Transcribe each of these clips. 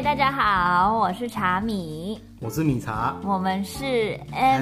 嗨，大家好，我是茶米， 我是米茶， 我们是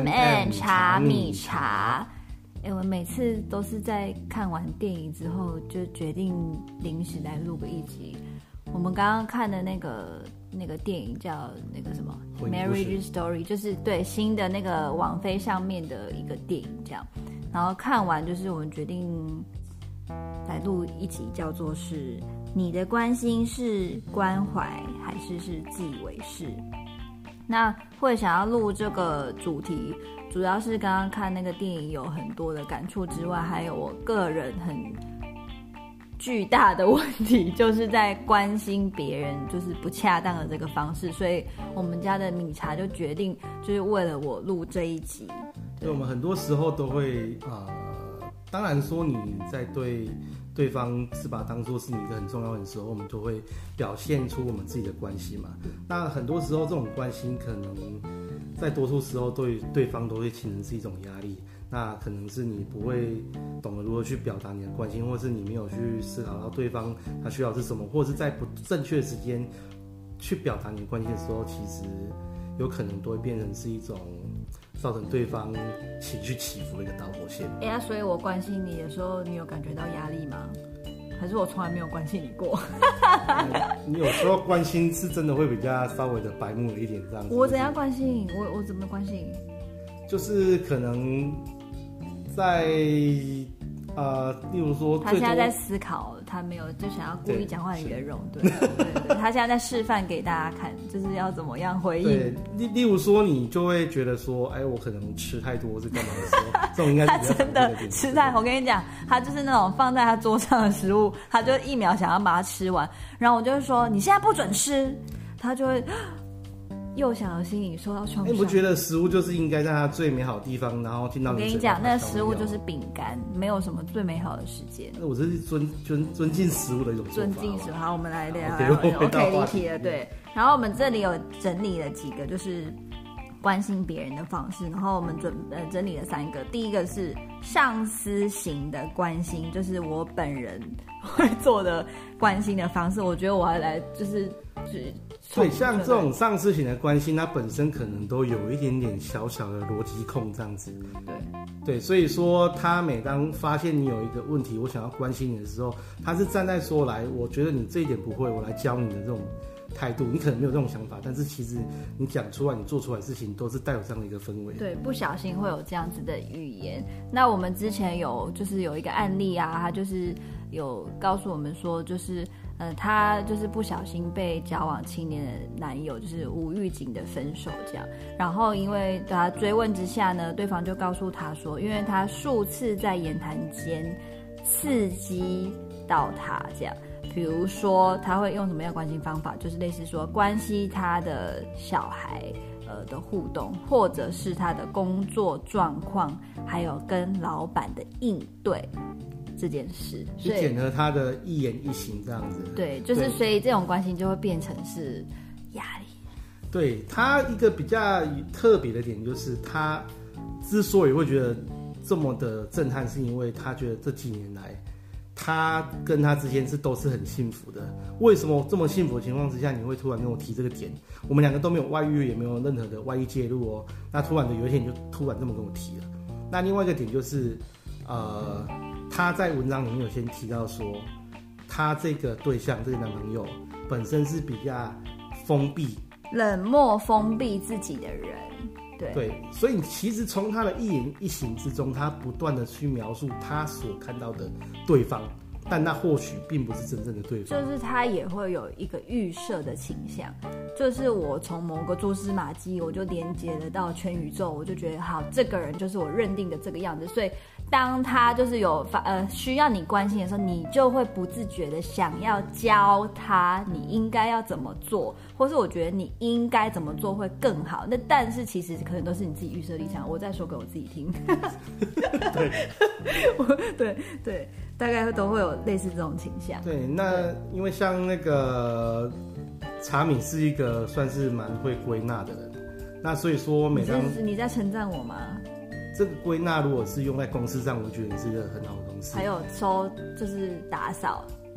MM 茶米茶。我每次都是在看完电影之后就决定临时来录个一集。我们刚刚看的那个电影叫那个什么 Marriage Story， 就是对新的那个网飞上面的一个电影这样。然后看完就是我们决定来录一集，叫做是你的关心是关怀还是自以为是？那会想要录这个主题，主要是刚刚看那个电影有很多的感触之外，还有我个人很巨大的问题，就是在关心别人就是不恰当的这个方式，所以我们家的米茶就决定就是为了我录这一集。 对，我们很多时候都会当然说你在对方是把它当作是你一个很重要的时候，我们就会表现出我们自己的关系嘛。那很多时候这种关心可能在多数时候对方都会形成是一种压力。那可能是你不会懂得如何去表达你的关心，或是你没有去思考到对方他需要的是什么，或者是在不正确的时间去表达你的关心的时候，其实有可能都会变成是一种造成对方情绪起伏的一个导火线。 所以我关心你的时候，你有感觉到压力吗？还是我从来没有关心你过？ 你有时候关心是真的会比较稍微的白目了一点这样子。 我怎样关心？我怎么关心？ 就是可能在例如说， 他现在在思考，他没有就想要故意讲话很圆融，对，他现在在示范给大家看，就是要怎么样回应。 对，例如说，你就会觉得说，我可能吃太多是干嘛的时候，这种应该是他真的吃太，我跟你讲，他就是那种放在他桌上的食物，他就一秒想要把它吃完，然后我就会说你现在不准吃，他就会又想心里受到创伤。 你不觉得食物就是应该在它最美好的地方，然后听到你？ 我跟你讲，那个食物就是饼干，没有什么最美好的时间。 我这是尊敬食物的一种做法。 尊敬食物。好，我们来聊。 OK， 离题了。对，然后我们这里有整理了几个，就是关心别人的方式，然后我们整理了3个。第一个是上司型的关心，就是我本人会做的关心的方式。我觉得我还来就是对，像这种上司型的关心，它本身可能都有一点点小小的逻辑控这样子。对，所以说他每当发现你有一个问题，我想要关心你的时候，他是站在说来，我觉得你这一点不会，我来教你的这种态度。你可能没有这种想法，但是其实你讲出来，你做出来的事情都是带有这样的一个氛围。 对，不小心会有这样子的语言。那我们之前有一个案例啊，他就是有告诉我们说，就是他就是不小心被交往7年的男友就是无预警的分手这样，然后因为他追问之下呢，对方就告诉他说，因为他数次在言谈间刺激到他这样，比如说他会用什么样的关心方法，就是类似说关系他的小孩的互动，或者是他的工作状况，还有跟老板的应对这件事， 去检核他的一言一行这样子。 对，就是所以这种关心就会变成是压力。 对，他一个比较特别的点就是他之所以会觉得这么的震撼，是因为他觉得这几年来他跟他之间都是很幸福的。为什么这么幸福的情况之下，你会突然跟我提这个点？我们2个都没有外遇，也没有任何的外遇介入哦。那突然的有一天你就突然这么跟我提了。那另外一个点就是他在文章里面有先提到说，他这个对象这个男朋友本身是比较封闭、 冷漠、封闭自己的人。对， 所以其实从他的一言一行之中，他不断的去描述他所看到的对方，但那或许并不是真正的对方。 就是他也会有一个预设的倾向，就是我从某个蛛丝马迹，我就连接得到全宇宙，我就觉得好，这个人就是我认定的这个样子。所以当他就是有需要你关心的时候，你就会不自觉的想要教他你应该要怎么做，或是我觉得你应该怎么做会更好。那但是其实可能都是你自己预设立场，我再说给我自己听。对，大概都会有类似这种倾向。 对，那因为像那个茶米是一个算是蛮会归纳的人，那所以说每当你在称赞我吗？ 这个归纳如果是用在公司上，我觉得你是一个很好的公司。 还有就是打扫，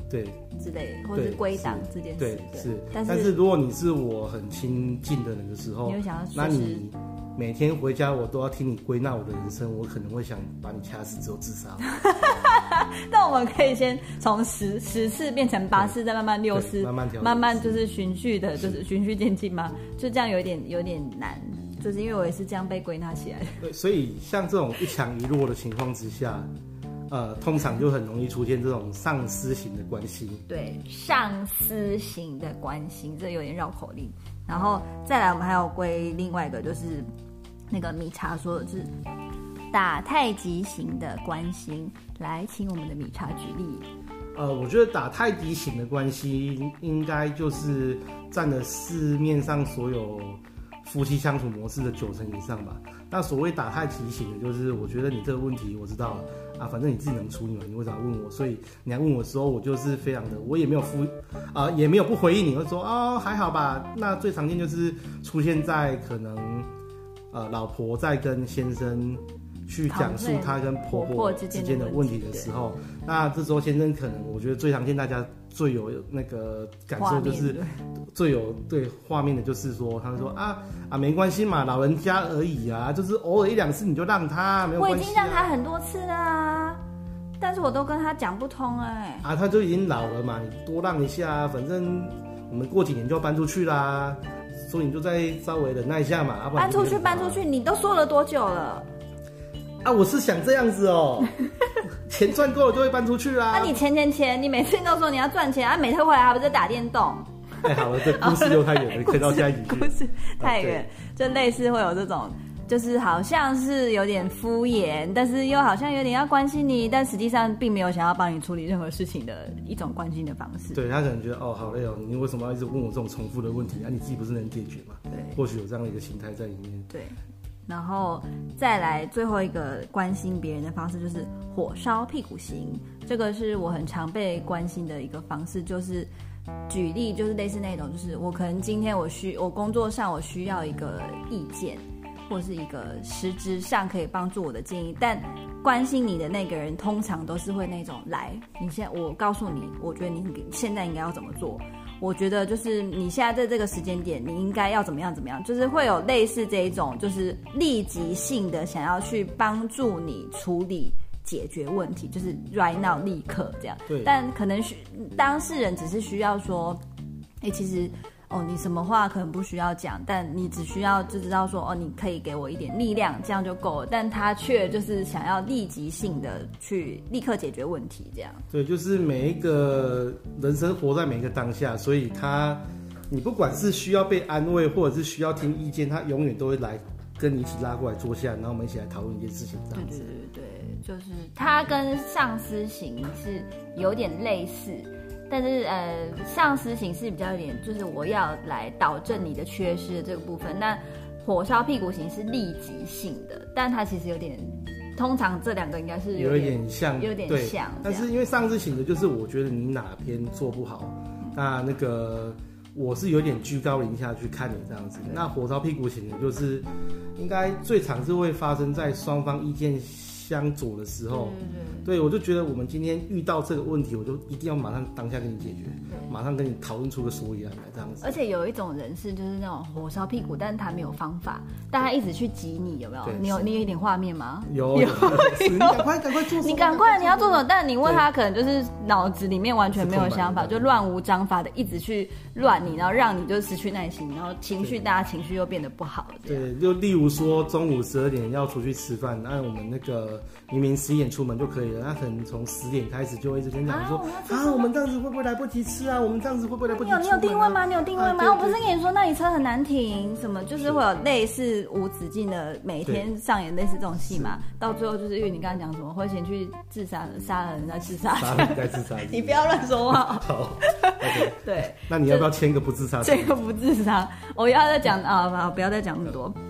对之类，或是归档这件事。 对，是。但是如果你是我很亲近的人的时候， 你会想要那你每天回家我都要听你归纳我的人生，我可能会想把你掐死之后自杀。 那我们可以先从10次变成8次，再慢慢6次，慢慢就是循序的，就是循序渐进嘛。就这样有点难，就是因为我也是这样被归纳起来的。 对，所以像这种一强一弱的情况之下，通常就很容易出现这种丧失型的关系。 对，丧失型的关系，这有点绕口令。然后再来，我们还有归另外一个，就是那个米茶说的是打太极型的关系。来，请我们的米茶举例。 我觉得打太极型的关系，应该就是占了市面上所有夫妻相处模式的90%以上吧。那所谓打太极型的，就是我觉得你这个问题我知道了啊，反正你自己能处理嘛，你为啥问我？所以你来问我的时候，我就是非常的，我也没有也没有不回应你，我说还好吧。那最常见就是出现在可能老婆在跟先生去讲述他跟婆婆之间的问题的时候，那这时候先生可能我觉得最常见，大家最有那个感受就是最有对画面的就是说，他说没关系嘛，老人家而已啊，就是偶尔1、2次你就让他没有关系、啊。 我已经让他很多次啦，但是我都跟他讲不通他就已经老了嘛，你多让一下，反正我们过几年就要搬出去啦，所以你就再稍微忍耐一下嘛。 搬出去，你都说了多久了？ 我是想这样子哦，钱赚够了就会搬出去啦。 你钱，你每次都说你要赚钱，每次回来还不是打电动？ 好了，这故事又太远了，可以到下一集。 故事太远，就类似会有这种，就是好像是有点敷衍，但是又好像有点要关心你，但实际上并没有想要帮你处理任何事情的一种关心的方式。 对，他可能觉得好累哦，你为什么要一直问我这种重复的问题？你自己不是能解决吗？ 对， 或许有这样的一个心态在里面。 对。然后再来最后一个关心别人的方式就是火烧屁股型，这个是我很常被关心的一个方式，就是举例就是类似那种，就是我可能今天我工作上我需要一个意见，或是一个实质上可以帮助我的建议，但关心你的那个人通常都是会那种来，我告诉你，我觉得你现在应该要怎么做。我觉得就是你现在在这个时间点，你应该要怎么样，就是会有类似这一种，就是立即性的想要去帮助你处理解决问题，就是 right now 立刻这样。 对。 但可能当事人只是需要说，其实你什么话可能不需要讲，但你只需要就知道说你可以给我一点力量，这样就够了。但他却就是想要立即性的去立刻解决问题，这样。 对，就是每一个人生活在每一个当下，所以你不管是需要被安慰，或者是需要听意见，他永远都会来跟你一起拉过来坐下，然后我们一起来讨论一件事情，这样子。 对，就是他跟丧失型是有点类似。但是丧失型是比较有点，就是我要来导正你的缺失的这个部分。那火烧屁股型是立即性的，但它其实有点，通常这两个应该是有点像。 但是因为丧失型的，就是我觉得你哪边做不好，那个我是有点居高临下去看你这样子。那火烧屁股型的，就是应该最常是会发生在双方意见相左的时候。对，我就觉得我们今天遇到这个问题，我就一定要马上当下跟你解决，马上跟你讨论出个所以然来这样子。 而且有一种人是就是那种火烧屁股，但是他没有方法，但他一直去挤你，有没有？你有一点画面吗？ 有。你赶快做什么？ 你赶快，你要做什么？但你问他，可能就是脑子里面完全没有想法，就乱无章法的一直去乱你，然后让你就失去耐心，然后大家情绪又变得不好了。 对，就例如说中午12点要出去吃饭，那我们那个明明11点出门就可以了，那可能从10点开始就会一直跟讲说我们这样子会不会来不及吃啊？我们这样子会不会来不及吃？ 你有定位吗？我不是跟你说那里车很难停，什么就是会有类似无止境的每天上演类似这种戏嘛，到最后就是因为你刚刚讲什么会先去自杀，杀了人再自杀， 杀了人再自杀， 你不要乱说话。 好，OK， 对， 那你要不要签个不自杀？ 签个不自杀，我要再讲不要再讲那么多。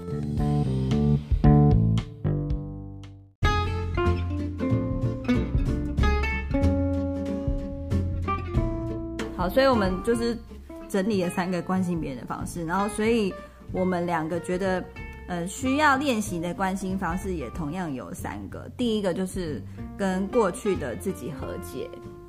好，所以我们就是整理了3个关心别人的方式，然后所以我们2个觉得需要练习的关心方式也同样有3个。第一个就是跟过去的自己和解，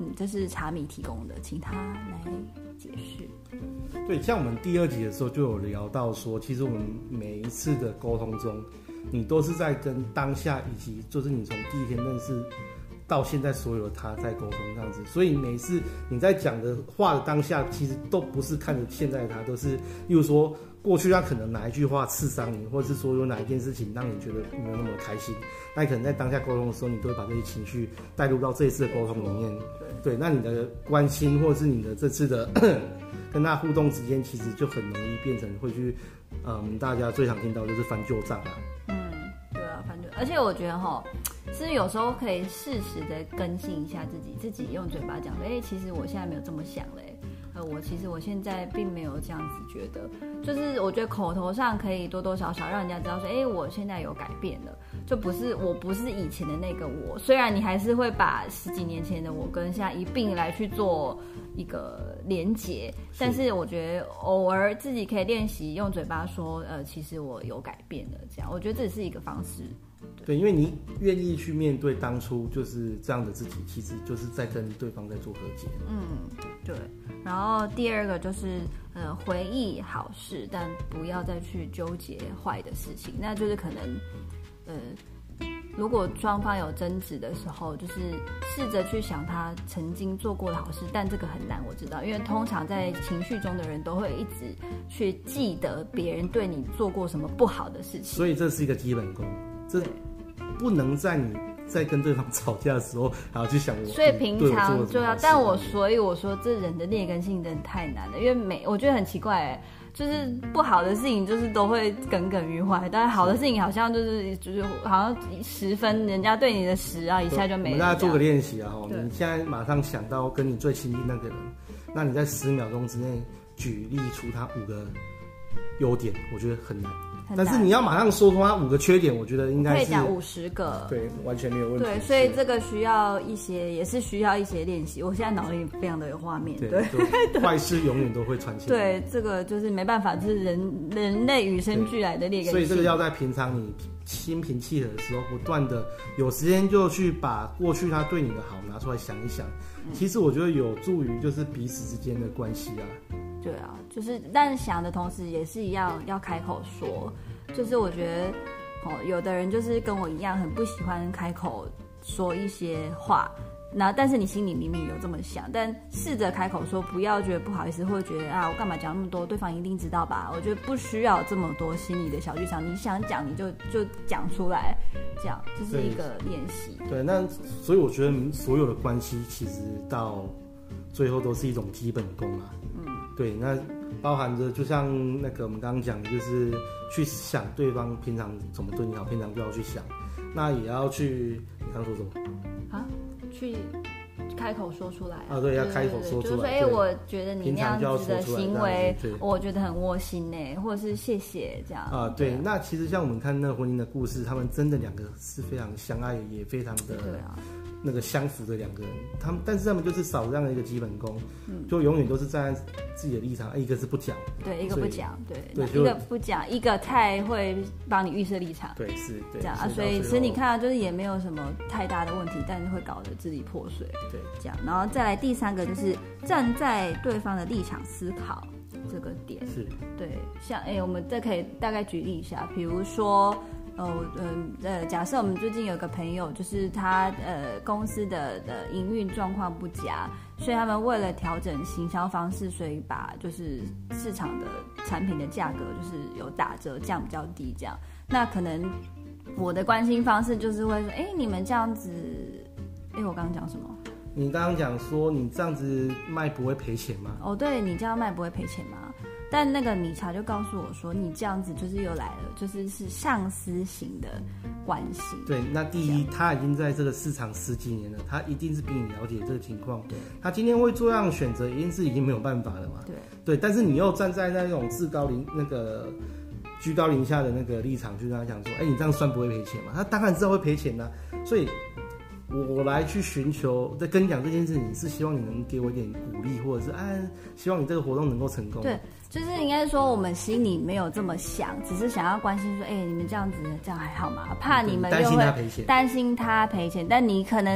这是茶米提供的，请他来解释。 对，像我们第2集的时候就有聊到说，其实我们每一次的沟通中，你都是在跟当下以及就是你从第一天认识到现在所有的他在沟通这样子，所以每次你在讲的话的当下，其实都不是看着现在的他，都是例如说过去他可能哪一句话刺伤你，或者是说有哪一件事情让你觉得没有那么开心，那你可能在当下沟通的时候，你都会把这些情绪带入到这一次的沟通里面。对，那你的关心或者是你的这次的跟他互动之间，其实就很容易变成会去，大家最常听到就是翻旧账啊。 对啊，翻旧，而且我觉得其实有时候可以适时的更新一下自己用嘴巴讲，其实我现在没有这么想嘞。我现在并没有这样子觉得，就是我觉得口头上可以多多少少让人家知道说，我现在有改变了，就我不是以前的那个我。虽然你还是会把10几年前的我跟现在一并来去做一个连结，但是我觉得偶尔自己可以练习用嘴巴说，其实我有改变了，这样我觉得这是一个方式。 对，因为你愿意去面对当初就是这样的自己，其实就是在跟对方在做和解。 对。然后第2个就是回忆好事，但不要再去纠结坏的事情。那就是可能如果双方有争执的时候，就是试着去想他曾经做过的好事，但这个很难，我知道，因为通常在情绪中的人都会一直去记得别人对你做过什么不好的事情， 所以这是一个基本功，这不能在你在跟对方吵架的时候还要去想我， 所以平常就要，所以我说这人的劣根性真的太难了，因为我觉得很奇怪就是不好的事情就是都会耿耿于怀，但好的事情好像就是好像10分，人家对你的10啊一下就没了。 我们大家做个练习啊，你现在马上想到跟你最亲近那个人，那你在10秒钟之内举例出他5个优点，我觉得很难。但是你要马上说出他5个缺点，我觉得应该是可以讲50个， 对，完全没有问题。 对，所以这个也是需要一些练习。我现在脑里非常的有画面，对， 坏事永远都会传起来。 对，这个就是没办法，就是人类与生俱来的劣根性。 所以这个要在平常你心平气和的时候，不断的有时间就去把过去他对你的好拿出来想一想。其实我觉得有助于就是彼此之间的关系啊。 对啊，就是但想的同时也是一样要开口说，就是我觉得有的人就是跟我一样很不喜欢开口说一些话，但是你心里明明有这么想，但试着开口说，不要觉得不好意思，或者觉得我干嘛讲那么多，对方一定知道吧？我觉得不需要这么多心里的小剧场，你想讲你就讲出来，这样这是一个练习。 对，那所以我觉得所有的关系其实到最后都是一种基本功啊。对，那包含着就像那个我们刚刚讲的，就是去想对方平常怎么对你好，平常就要去想，那也要去，你刚说什么？ 去开口说出来对，要开口说出来。 就是我觉得你那样子的行为，我觉得很窝心或者是谢谢这样。 对，那其实像我们看那个婚姻的故事，他们真的2个是非常相爱，也非常的那个相符的2个人，但是他们就是少这样的一个基本功，就永远都是站在自己的立场，一个是不讲， 对，一个不讲，对，一个不讲，一个太会帮你预设立场， 对，是，对， 这样所以其实你看就是也没有什么太大的问题，但是会搞得支离破碎， 对， 这样，然后再来第3个就是站在对方的立场思考这个点， 是， 对，像我们再可以大概举例一下，比如说。假设我们最近有个朋友，就是他公司的营运状况不佳，所以他们为了调整行销方式，所以把就是市场的产品的价格就是有打折降比较低这样。那可能我的关心方式就是会说，你们这样子，我刚刚讲什么？ 你刚刚讲说你这样子卖不会赔钱吗？ 对，你这样卖不会赔钱吗？但那个米茶就告诉我说，你这样子就是又来了，就是上司型的关系。对， 那第一，他已经在这个市场10几年了，他一定是比你了解这个情况。对，他今天会做这样的选择，一定是已经没有办法了嘛。对，但是你又站在那种居高临下的那个立场，去跟他讲说，你这样算不会赔钱嘛？他当然知道会赔钱啊，所以。我来去寻求，在跟你讲这件事情，是希望你能给我一点鼓励，或者是希望你这个活动能够成功。 对，就是应该说我们心里没有这么想，只是想要关心说，你们这样子这样还好吗？怕你们又会担心他赔钱，但你可能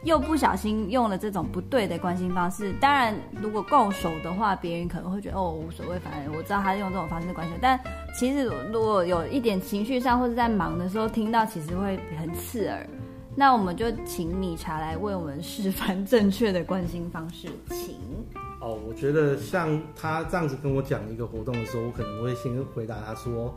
又不小心用了这种不对的关心方式。当然，如果够熟的话，别人可能会觉得哦无所谓，反正我知道他用这种方式关心。但其实如果有一点情绪上或者在忙的时候听到，其实会很刺耳。那我们就请米茶来为我们示范正确的关心方式，请。 我觉得像他这样子跟我讲一个活动的时候，我可能会先回答他说：“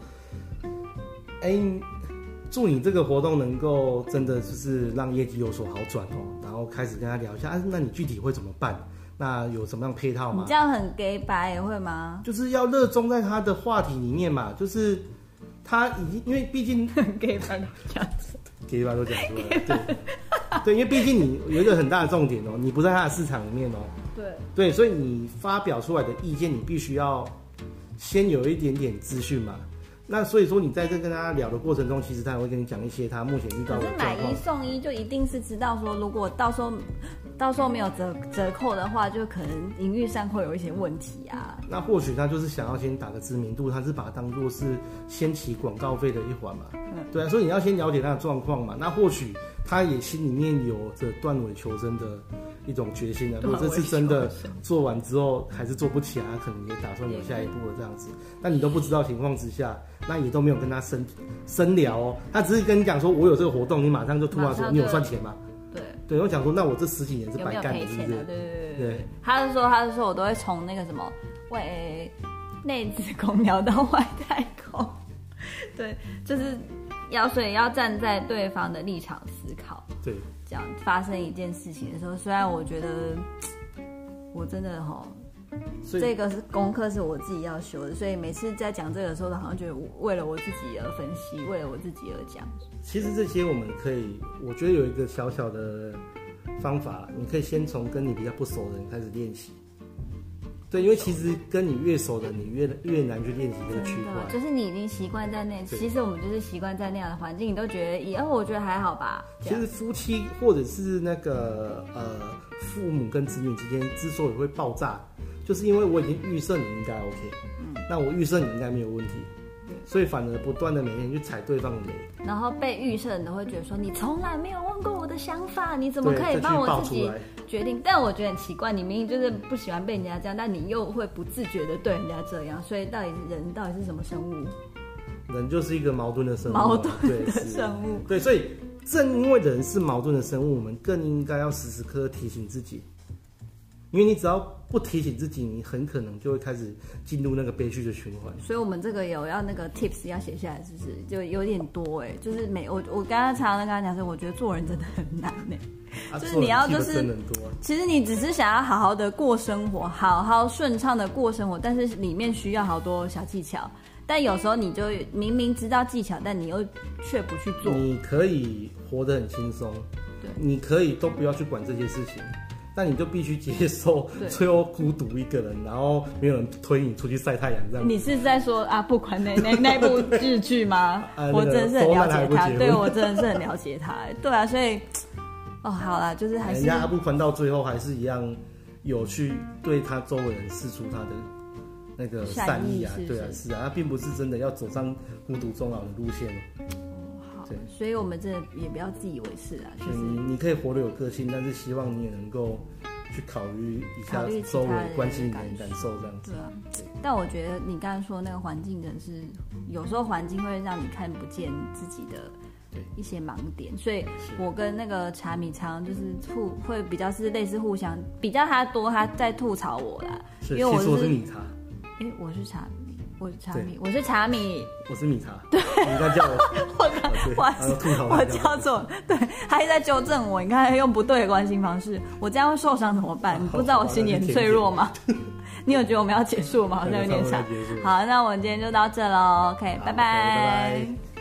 祝你这个活动能够真的就是让业绩有所好转哦。”然后开始跟他聊一下，那你具体会怎么办？那有什么样配套吗？ 你这样很 gay 白会吗？ 就是要热衷在他的话题里面嘛，就是他已经因为毕竟很 gay 白都这样子 ，gay 白都讲出来了，对，因为毕竟你有一个很大的重点哦，你不在他的市场里面哦，对，所以你发表出来的意见，你必须要先有一点点资讯嘛。那所以说你在这跟他聊的过程中，其实他也会跟你讲一些他目前遇到的状况。可是买一送一就一定是知道说，如果到时候没有折扣的话，就可能营运上会有一些问题啊。 那或许他就是想要先打个知名度，他是把它当作是掀起广告费的一环嘛。对啊，所以你要先了解他的状况嘛。那或许他也心里面有着断尾求生的一种决心啊。如果这次真的做完之后还是做不起来，他可能也打算有下一步了这样子。那你都不知道情况之下，那也都没有跟他深聊哦。他只是跟你讲说，我有这个活动，你马上就突然说，你有赚钱吗？对，我讲说，那我这10几年是白干的，是不是？对。他就说，我都会从那个什么内子宫聊到外太空。对，就是所以要站在对方的立场思考。 对， 这样发生一件事情的时候，虽然我觉得我真的这个是功课是我自己要修的，所以每次在讲这个的时候，好像觉得为了我自己而分析，为了我自己而讲。 其实这些我们可以，我觉得有一个小小的方法，你可以先从跟你比较不熟的人开始练习。对，因为其实跟你越熟的，你越难去练习这个区块。 就是你已经习惯在那，其实我们就是习惯在那样的环境，你都觉得以后我觉得还好吧。 其实夫妻或者是那个父母跟子女之间之所以会爆炸，就是因为我已经预设你应该 OK，那我预设你应该没有问题，所以反而不断的每天去踩对方的雷， 然后被预设的人都会觉得说你从来没有问过我的想法，你怎么可以帮我自己决定？但我觉得很奇怪，你明明就是不喜欢被人家这样，但你又会不自觉的对人家这样，所以人到底是什么生物？ 人就是一个矛盾的生物， 矛盾的生物。 对，所以正因为人是矛盾的生物，我们更应该要时时刻刻提醒自己。因为你只要不提醒自己，你很可能就会开始进入那个悲剧的循环。 所以我们这个有要那个 tips 要写下来，是不是就有点多就是我刚刚常常跟他讲说，我觉得做人真的很难就是你要就是其实你只是想要好好的过生活，好好顺畅的过生活，但是里面需要好多小技巧。但有时候你就明明知道技巧，但你又却不去做。 你可以活得很轻松，对，你可以都不要去管这些事情。但你就必须接受最后孤独一个人，然后没有人推你出去晒太阳这样。 你是在说阿布宽那部日剧吗？我真的是很了解他，对，我真的是很了解他。对啊，所以好啦，就是还是人家阿布宽到最后还是一样有去对他周围人释出他的那个善意啊，对啊，是啊，他并不是真的要走上孤独终老的路线。 对，所以我们真的也不要自以为是啦。就是你可以活得有个性，但是希望你也能够去考虑一下周围关心你的人感受这样子。 对啊，但我觉得你刚才说那个环境真的是，有时候环境会让你看不见自己的一些盲点，所以我跟那个茶米常就是会比较是类似互相比较他多，他在吐槽我啦，因为我是米茶， 我是茶米。我是茶米，我是茶米， 我是米茶。对，你刚叫我叫错，对，他一直在纠正我。你看用不对的关心方式，我这样会受伤怎么办？你不知道我心里很脆弱吗？你有觉得我们要结束吗？好像有点长。好，那我们今天就到这喽。OK， 拜拜。